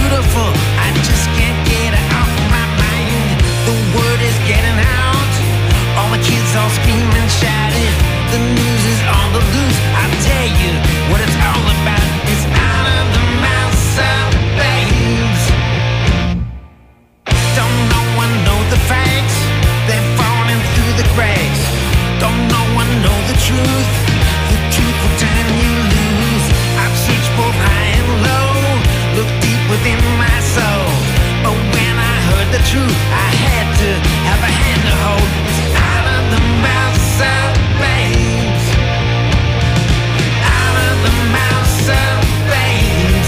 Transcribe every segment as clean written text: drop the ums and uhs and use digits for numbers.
beautiful. I just can't get it off my mind. The word is getting out. All the kids all screaming, shouting. The news is on the loose. I tell you what it's all about. It's out of the mouths of babes. Don't no one know the facts. They're falling through the cracks. Don't no one know the truth. The truth will turn you loose. I've searched both high and low, looked deep within my soul. But when I heard the truth, I had to have a hand to hold. It's out of the mouths of babes. Out of the mouths of babes.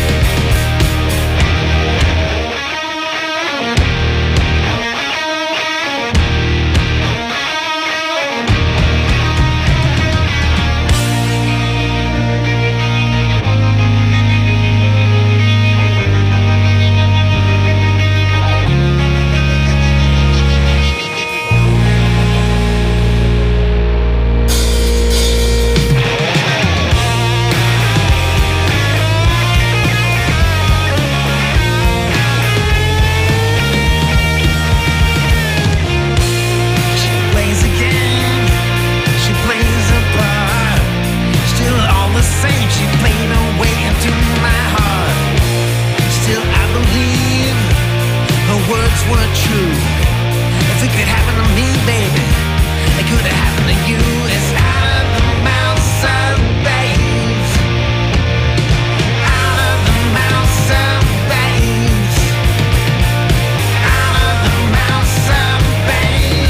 She played her way into my heart. Still I believe her words were true. If it could happen to me, baby, it could have happened to you. It's out of the mouths of babes. Out of the mouths of babes. Out of the mouths of babes.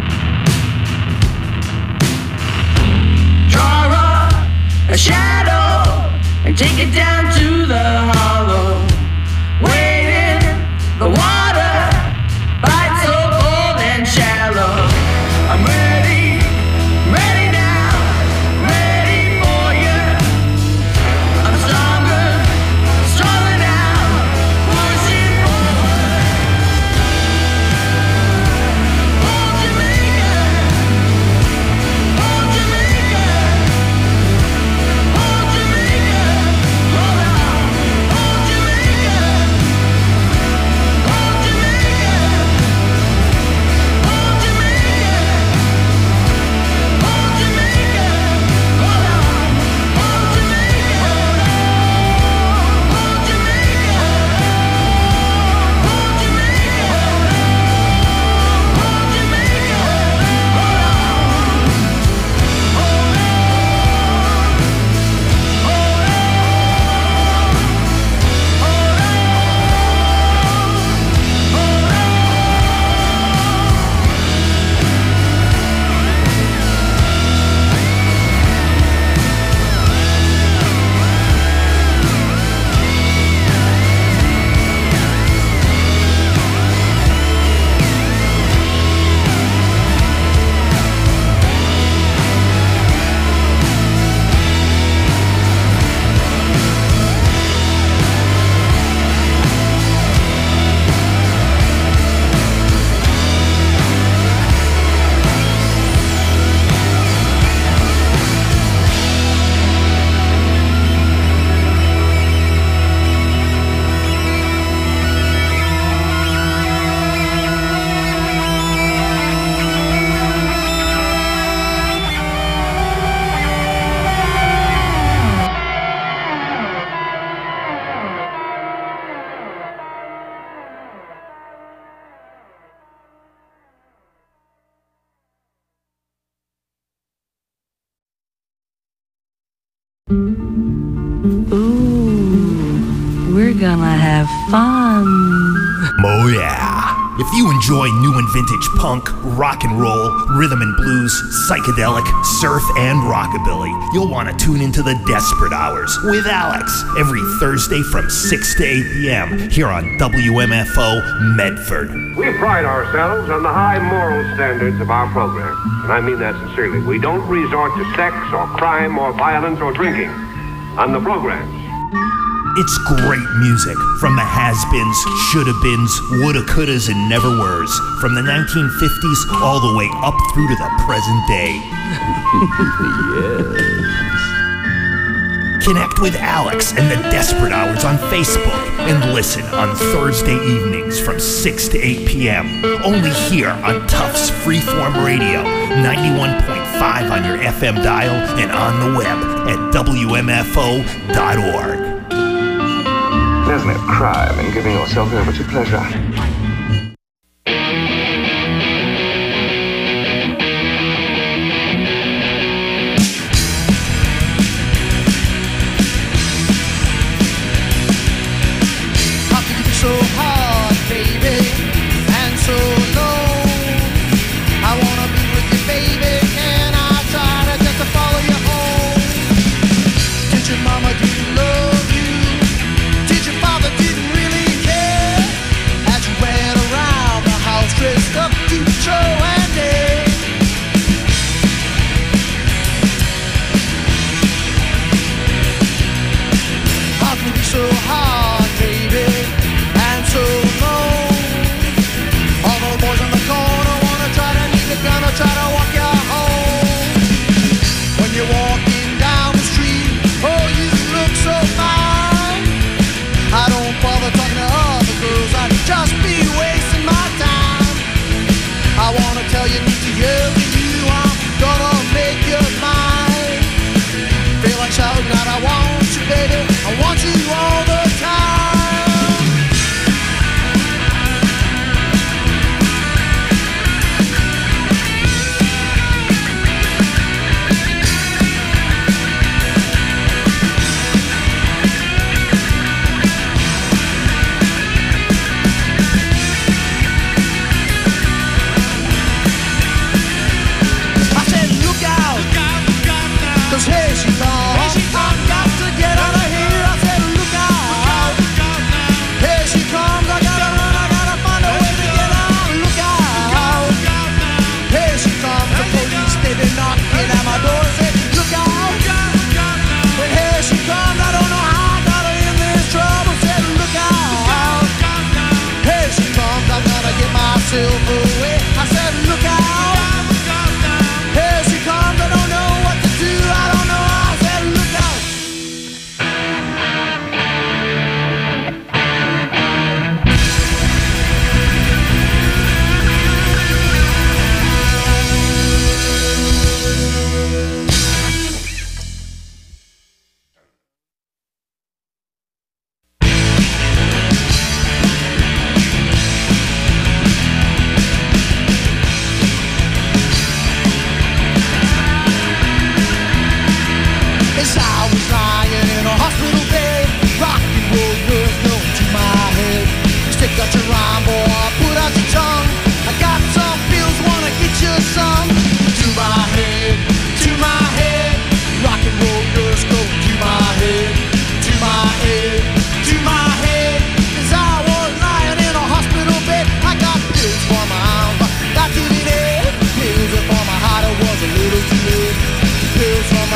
a shadow and take it down to the hollow. Wade in the water, bite so cold and shallow. I'm ready, ready now, ready for you. I'm stronger, stronger now, pushing forward. Hold Jamaica, hold Jamaica, hold Jamaica, hold on, hold Jamaica, hold Jamaica, hold Jamaica, hold Jamaica, hold on, hold Jamaica, hold Jamaica, hold Jamaica, hold Jamaica, Ooh, we're gonna have fun. Oh yeah. If you enjoy new and vintage punk, rock and roll, rhythm and blues, psychedelic, surf, and rockabilly, you'll want to tune into the Desperate Hours with Alex every Thursday from 6 to 8 p.m. here on WMFO Medford. We pride ourselves on the high moral standards of our program, and I mean that sincerely. We don't resort to sex or crime or violence or drinking on the programs. It's great music from the has-beens, shoulda-beens, woulda-couldas, and never-weres, from the 1950s all the way up through to the present day. Yes. Connect with Alex and the Desperate Hours on Facebook and listen on Thursday evenings from 6 to 8 p.m. Only here on Tufts Freeform Radio, 91.5 on your FM dial and on the web at WMFO.org. There's no crime in giving yourself over to pleasure. So hard, baby, and so low. I wanna be with you, baby. Can I try to just to follow you home? Did your mama didn't love you? Did your father didn't really care? As you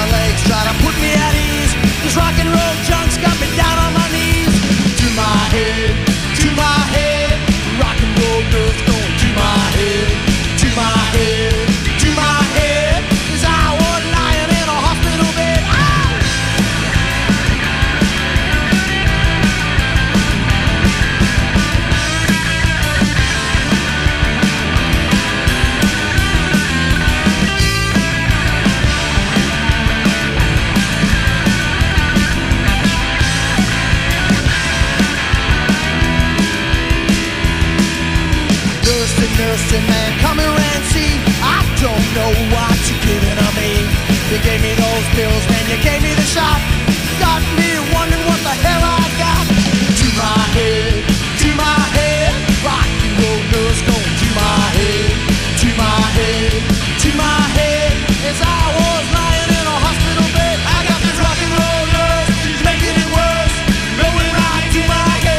legs, try to put me at ease. This rock and roll junk's got me down on my knees. To my head, rock and roll girls going to my head, to my head, to my head. As I was lying in a hospital bed. Nursing man, come here and see. I don't know what you're giving to me. You gave me those pills, then you gave me the shot. Got me wondering what the hell I got. To my head, rock and roll nurse going to my head, to my head, to my head. As I was lying in a hospital bed, I got this rock and roll nurse, she's making it worse, going right to my head.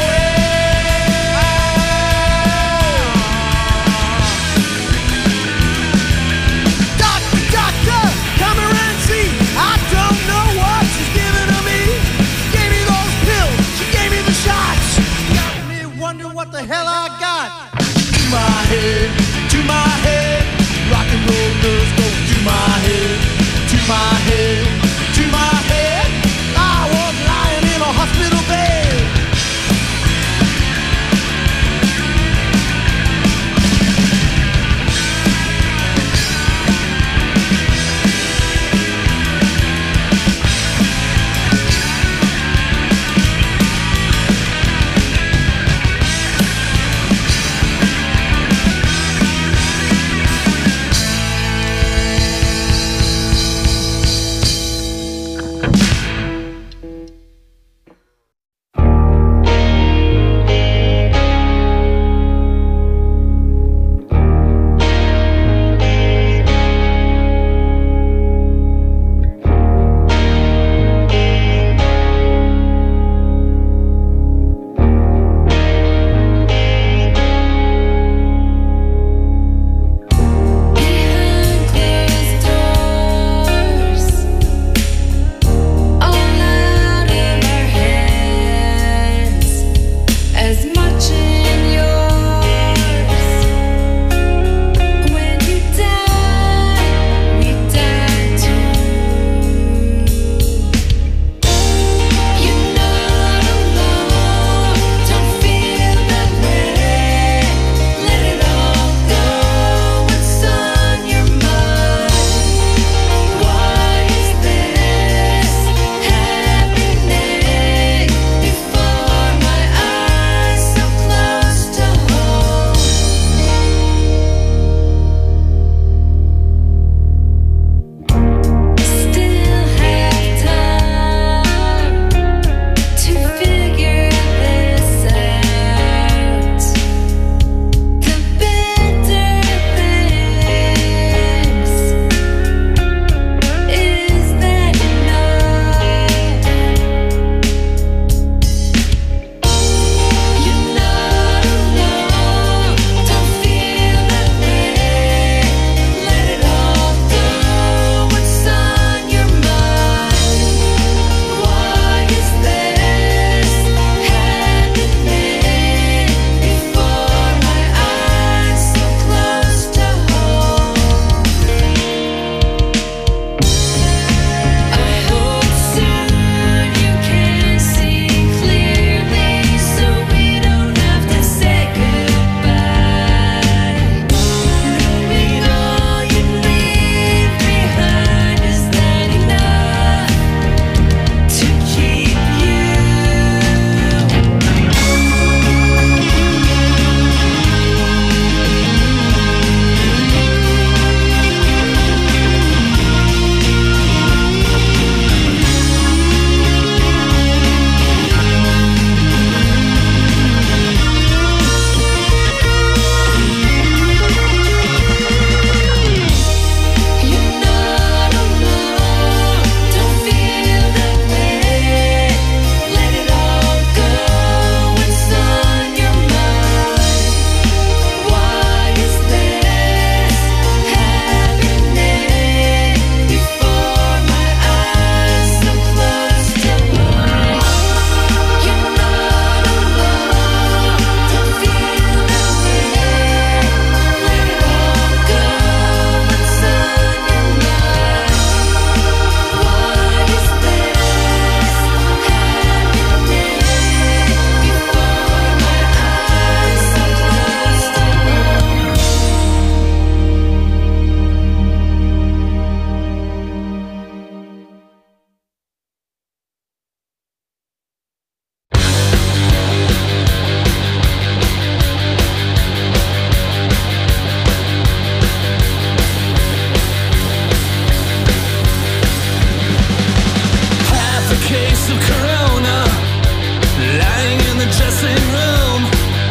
case of corona, lying in the dressing room.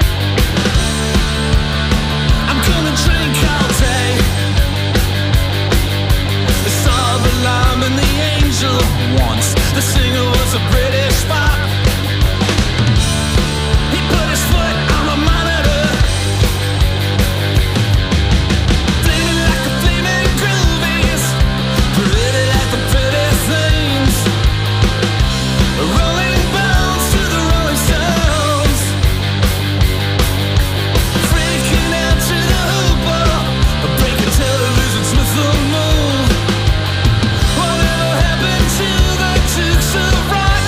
I'm gonna drink all day. I saw the lamb and the angel once. The singer was a British pop. He put his foot on the monitor, flaming like the flaming groovies, pretty like the pretty things, rolling bones to the Rolling Stones, freaking out to the hooper, breaking televisions with the moon. Whatever happened to the Dukes of Rock?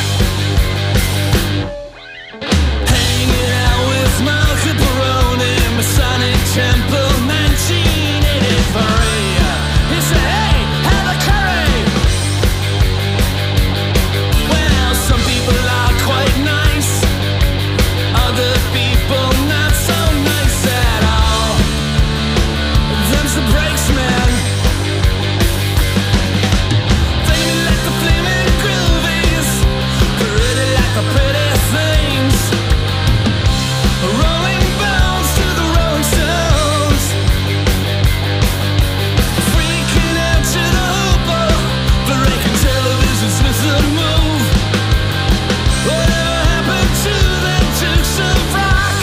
Hanging out with Marco Peroni, Masonic Temple, 1983. He said, hey, have a curry. Well, some people are quite nice, other people not so nice at all. Them's the breaks, man. Flaming like the flaming groovies, pretty like the pretty things, rolling bones to the Rolling Stones, freaking out to the hooper, breaking televisions with the move. Whatever happened to the Dukes of Rock?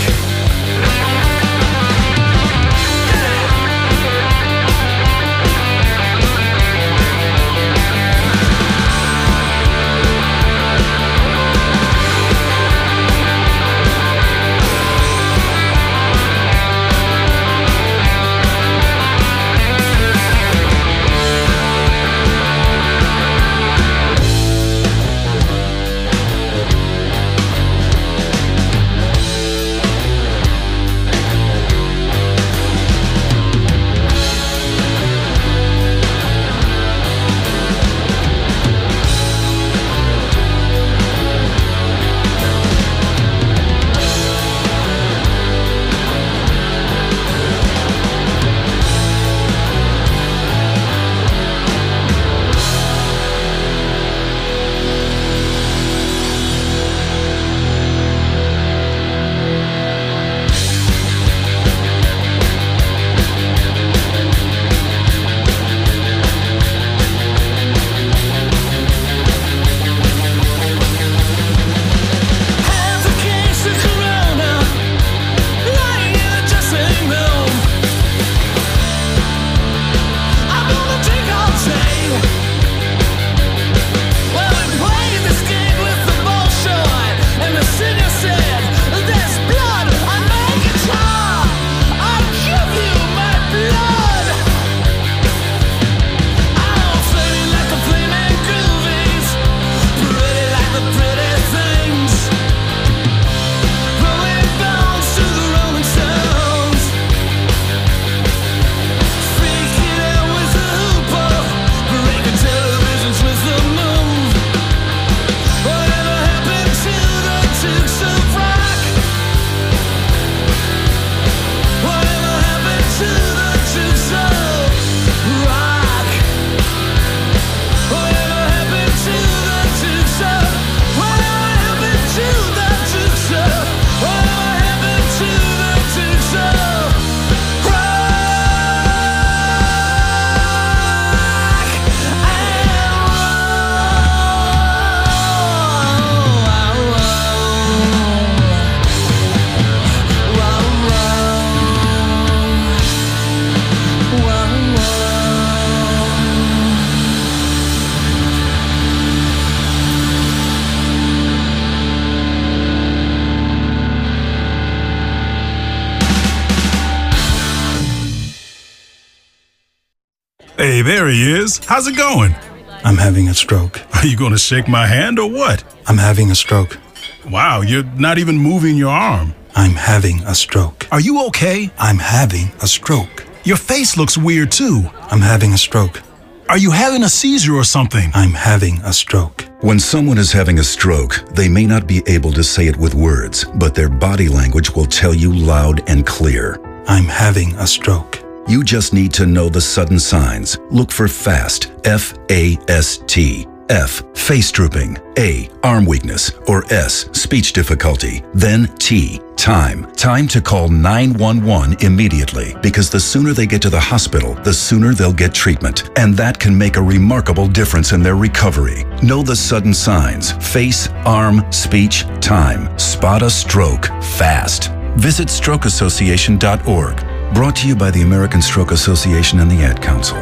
Have a case of corona, lying in the dressing room. I'm gonna drink all day. Well, we played this game with the Bolshoi, and the singer said, there's blood on my guitar. I'll give you my blood. Oh, flaming like the flaming groovies, pretty like the pretty things, rolling bones to the Rolling Stones, freaking out with the hooper, breaking televisions with the move. Whatever happened to the Dukes of Rock? Whatever happened to the Dukes of Rock? Whatever happened to the Dukes of? Whatever happened to the Dukes of? Whatever happened to the Dukes of Hey, there he is. How's it going? I'm having a stroke. Are you going to shake my hand or what? I'm having a stroke. Wow, you're not even moving your arm. I'm having a stroke. Are you okay? I'm having a stroke. Your face looks weird too. I'm having a stroke. Are you having a seizure or something? I'm having a stroke. When someone is having a stroke, they may not be able to say it with words, but their body language will tell you loud and clear. I'm having a stroke. You just need to know the sudden signs. Look for FAST, F-A-S-T. F. Face drooping. A. Arm weakness. Or S. Speech difficulty. Then T. Time. Time to call 911 immediately, because the sooner they get to the hospital, the sooner they'll get treatment. And that can make a remarkable difference in their recovery. Know the sudden signs: face, arm, speech, time. Spot a stroke fast. Visit strokeassociation.org. Brought to you by the American Stroke Association and the Ad Council.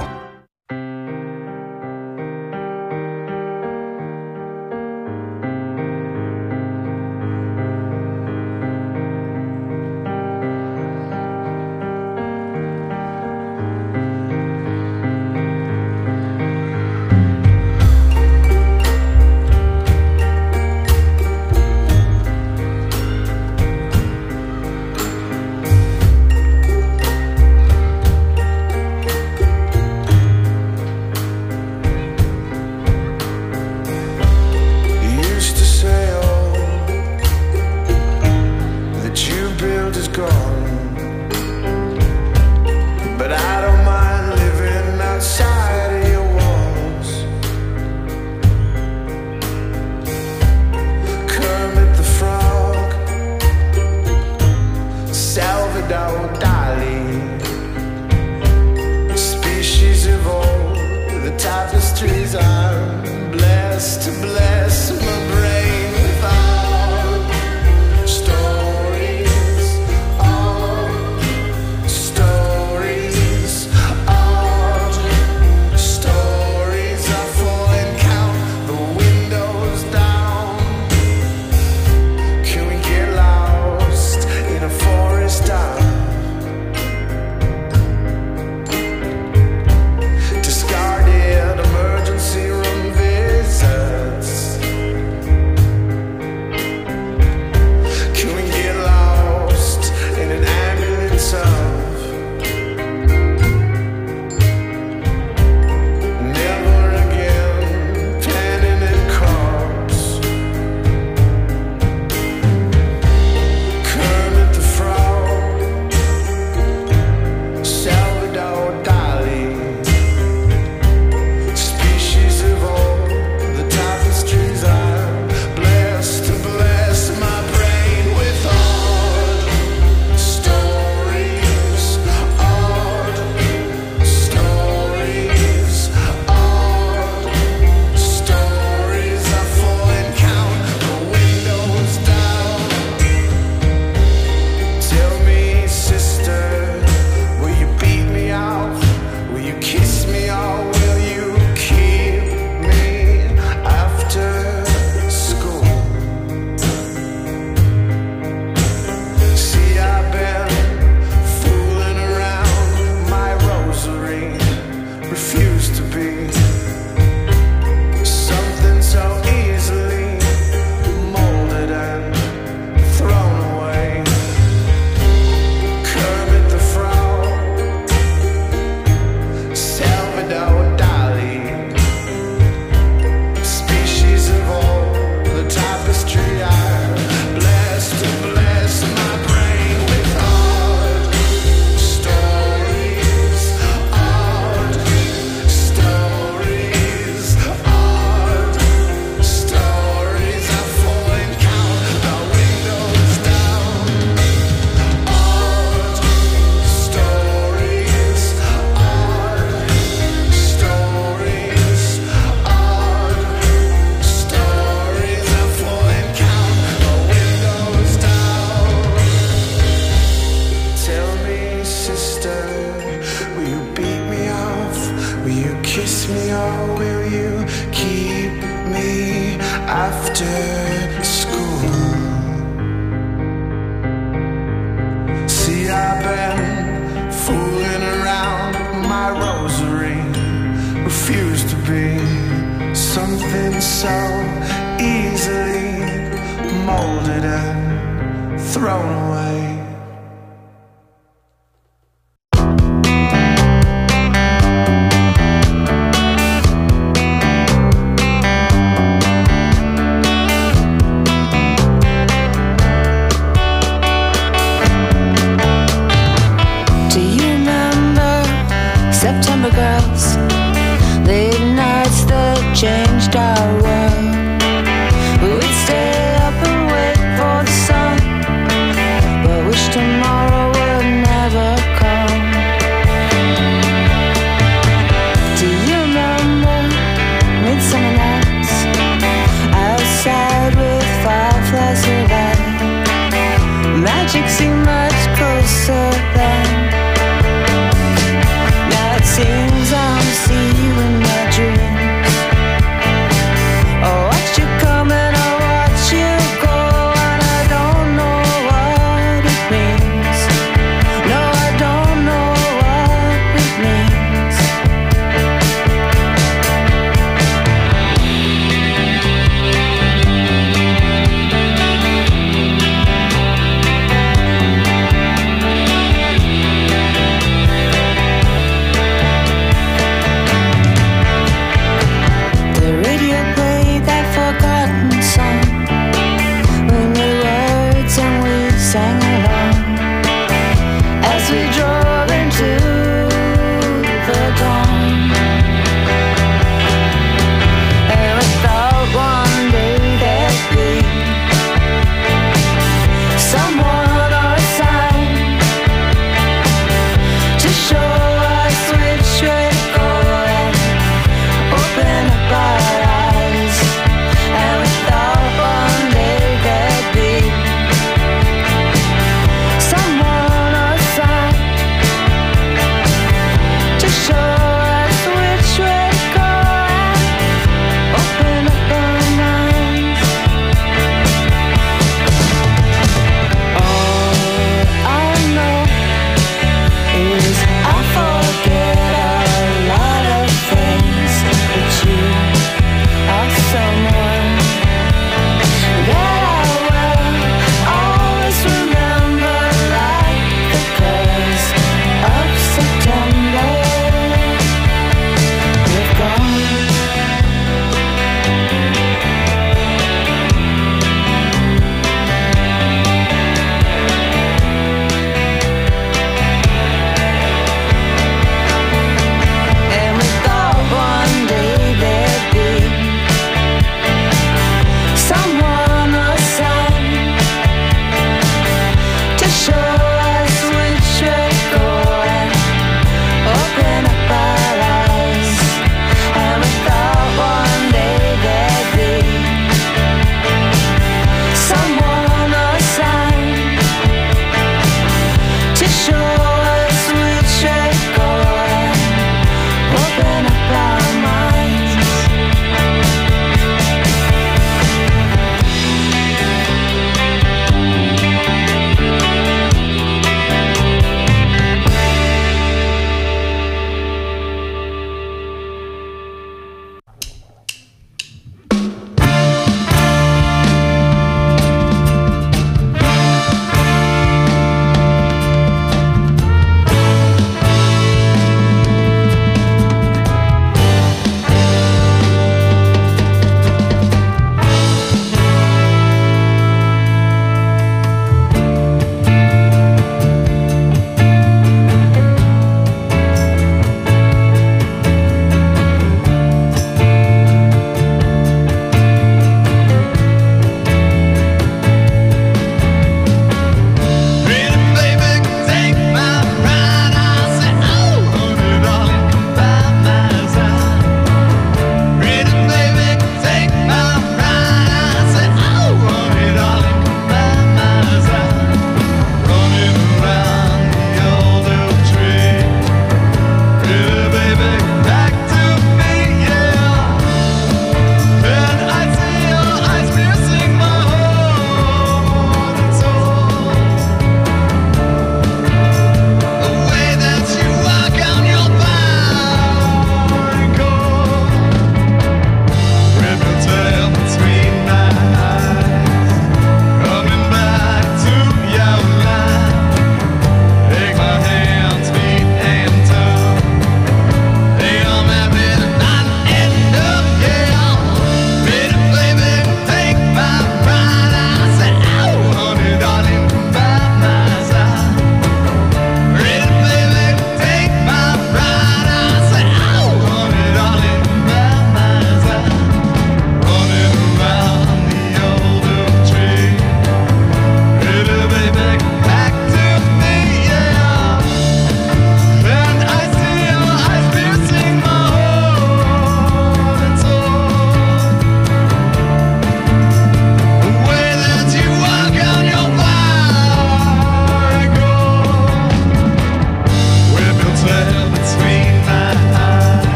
September girls, late nights that changed our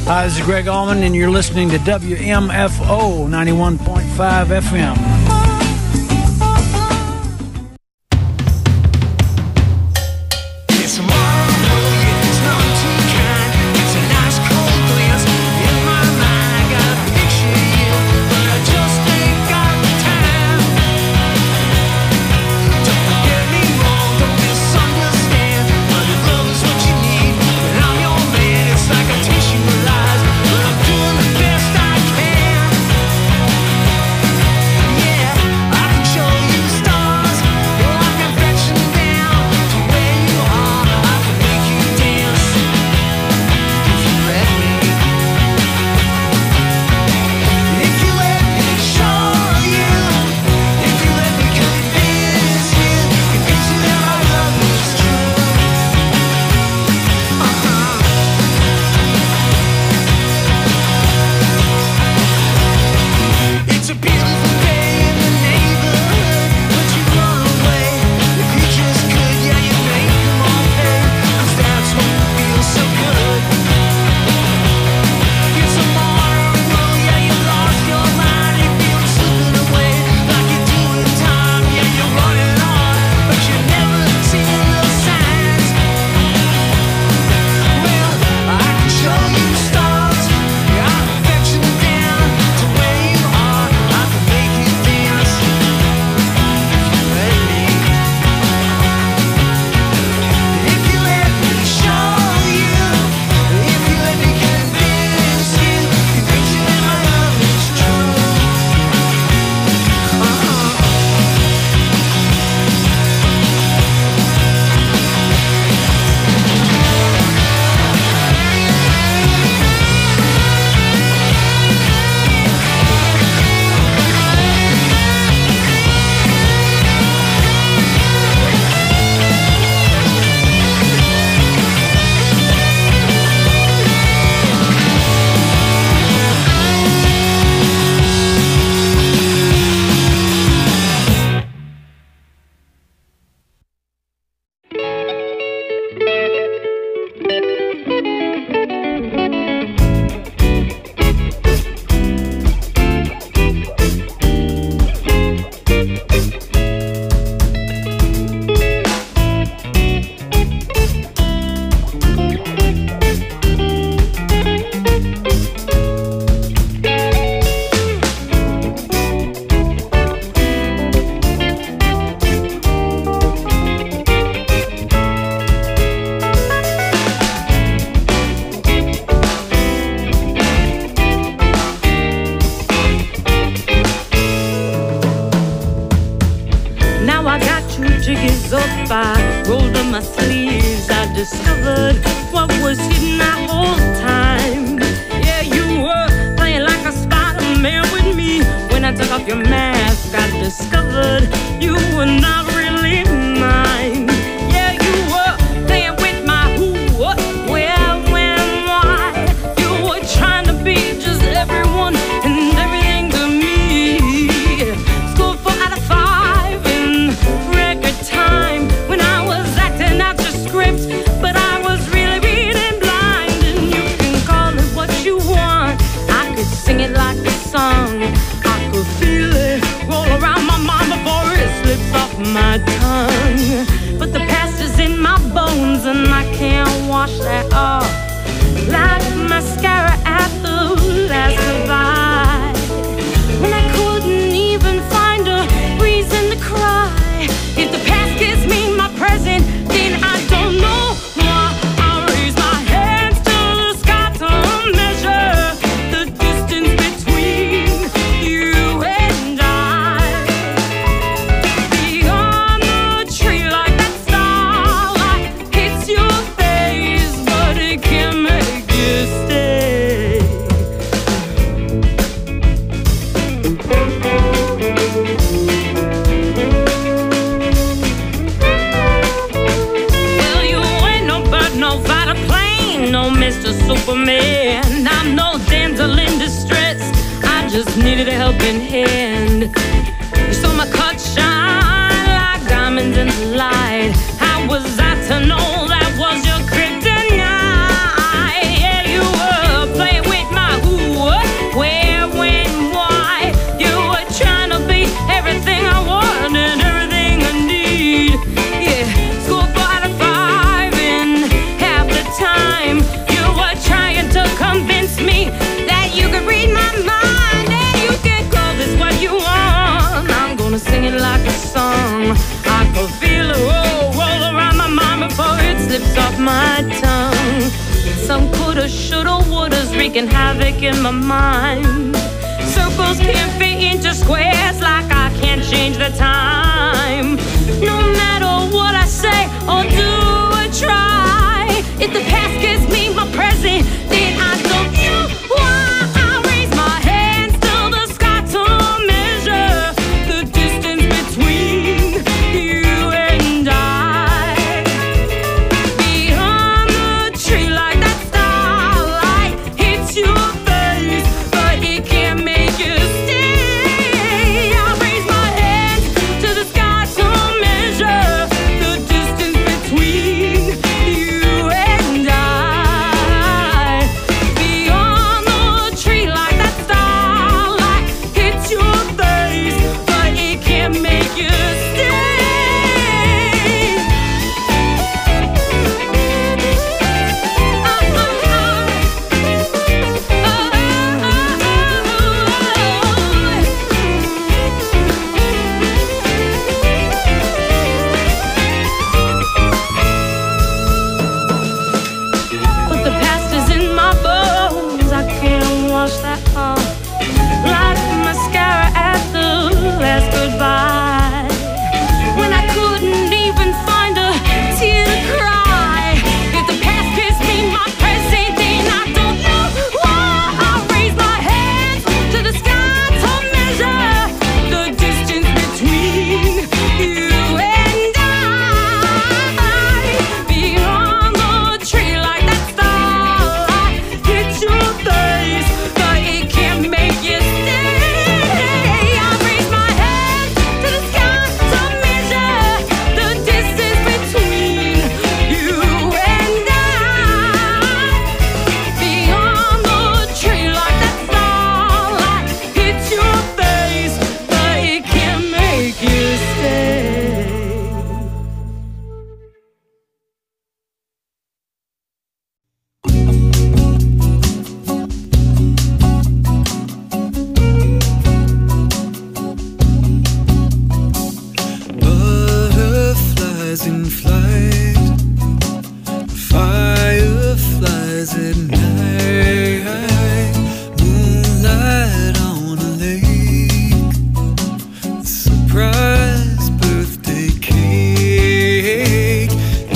Hi, this is Greg Allman, and you're listening to WMFO 91.5 FM. Needed a helping hand. You saw my cut shine like diamonds in the light. How was I to know that was your kryptonite? Yeah, you were playing it like a song. I could feel it roll around my mind before it slips off my tongue. Some coulda, shoulda, wouldas wreaking havoc in my mind. Circles can't fit into squares like I can't change the time. No matter what I say or do or try, if the past gives me my present, then I don't know why. I raise my hands to the sky to measure the distance between you and I. Beyond the tree like that starlight hits your face, but it can't make you stay. I raise my hands to the sky to measure the distance between you and I. Beyond the tree like that starlight hits your face, but it can't make you stay. But the past is in my bones, I can't wash that off. Like mascara at the last goodbye, when I couldn't even find a tear to cry. If the past gives me my present, then I don't know why. I raise my hands to the sky to measure the distance between you and I. Beyond the tree like that starlight hits your face, but it can't make you stay. I raise my hands to the sky to measure the distance between you and I. Beyond the tree like that starlight hits your face, but it can't make you stay. Butterflies in flight, fireflies at night, moonlight on a lake, surprise birthday cake.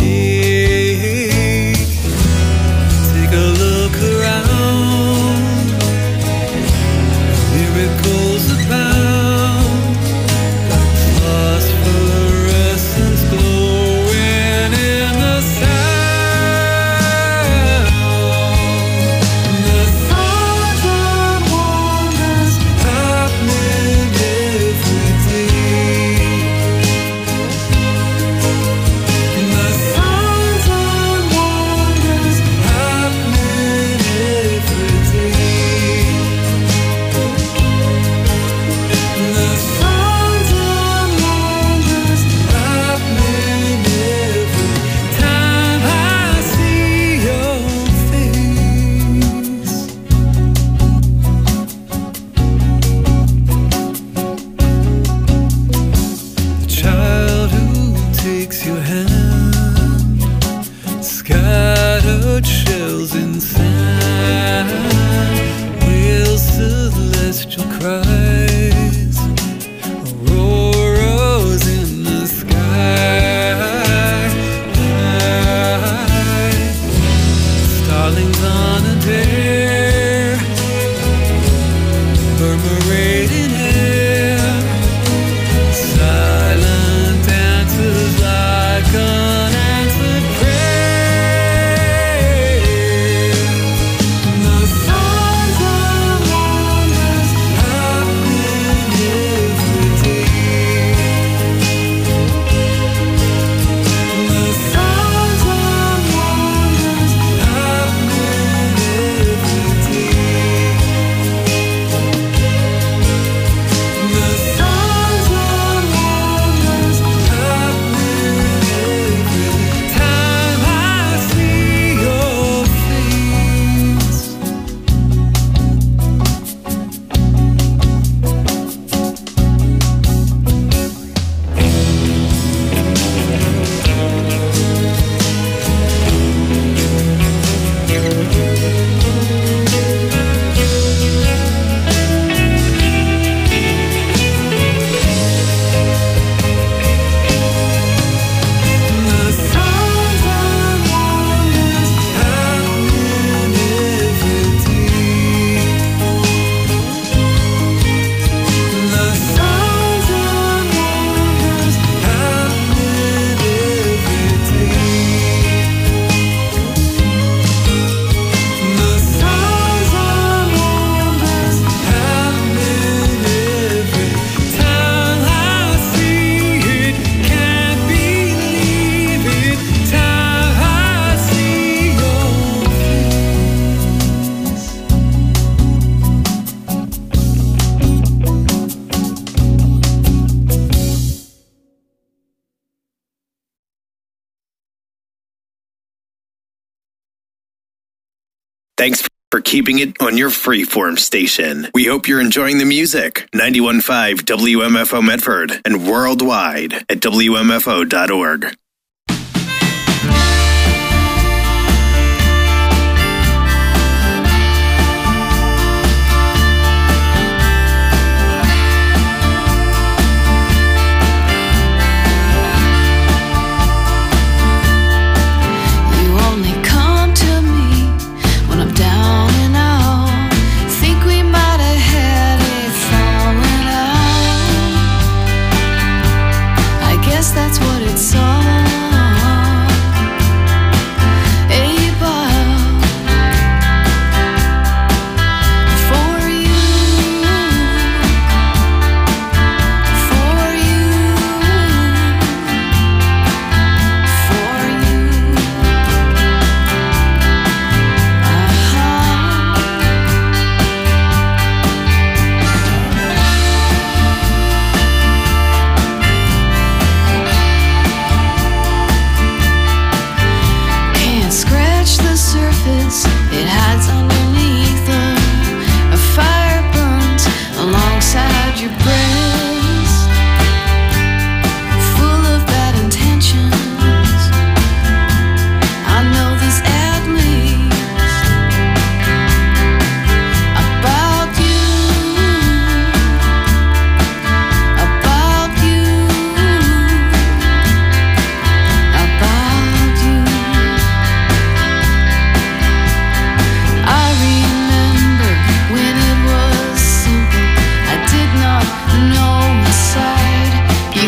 Take a look around, miracles abound. Phosphorescence glowing in the sound. The thoughts and wonders happening every day. Thanks for keeping it on your freeform station. We hope you're enjoying the music. 91.5 WMFO Medford and worldwide at WMFO.org. That's what